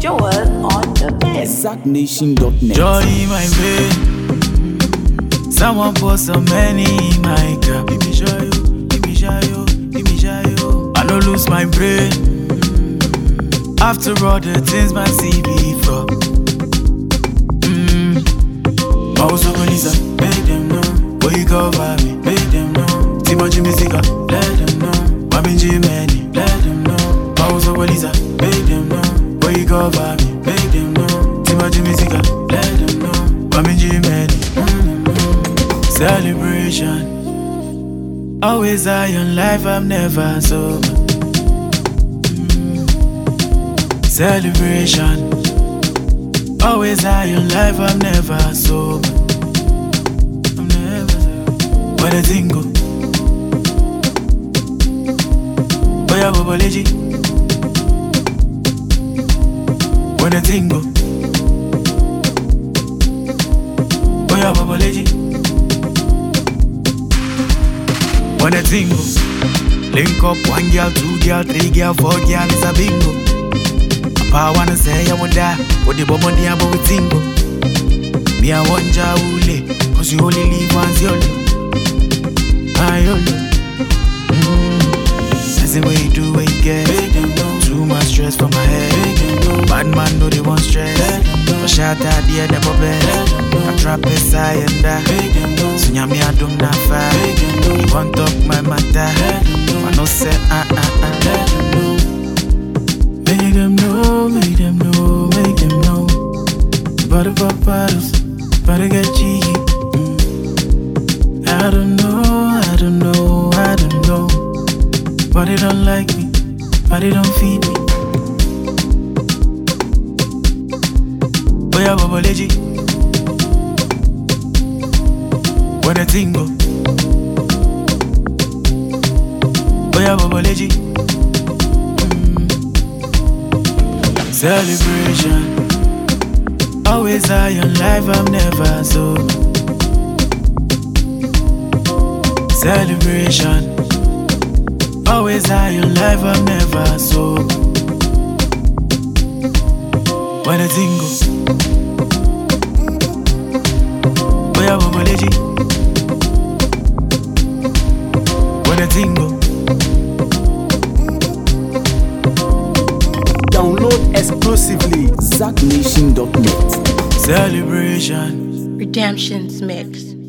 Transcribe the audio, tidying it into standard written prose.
Joel on the bed. ZackNation.net. Joy in my vein. Someone pour some money in my cup. Give me joy, give me joy, give me joy. I don't lose my brain. After all the things my CV for. Also Lisa, make them know. Where you cover me, make them know. Timoji Musica, let them know. Mami Jimmy, let them know. Also Lisa, make them know. Where you cover me, make them know. Timoji Musica, let them know. Mami Jimmy, celebration. Always high on life, I'm never sober. Celebration. Always high on life, I'm never sober. I'm never sober. Where the thing go? Where ya Boboleji? Where the thing go? Where ya Boboleji? Where the thing go? Link up 1 girl, 2 girl, 3 girl, 4 girl, it's a bingo. I wanna say I won't die. What the bomb on the above with tingo. Me I want ya ule. Cause you only live once YOLO. YOLO. That's the way you do what you get. Too much stress for my head. Bad man know they want stress. But shout out the never best. I trap a sigh and die. So ya me I don't na fire. You want talk my matter. I no say Make them know, make them know, make them know. But the pop bottles, but I get cheeky. I don't know, I don't know, I don't know. But they don't like me, but they don't feed me. Where ya Boboleji? Where the thing go? Where ya Boboleji? Celebration. Always high on life, I'm never sober. Celebration. Always high on life, I'm never sober. Where the thing go? Where ya Boboleji? Where the thing go? Download exclusively ZackNation.net. Celebration. Redemption's mix.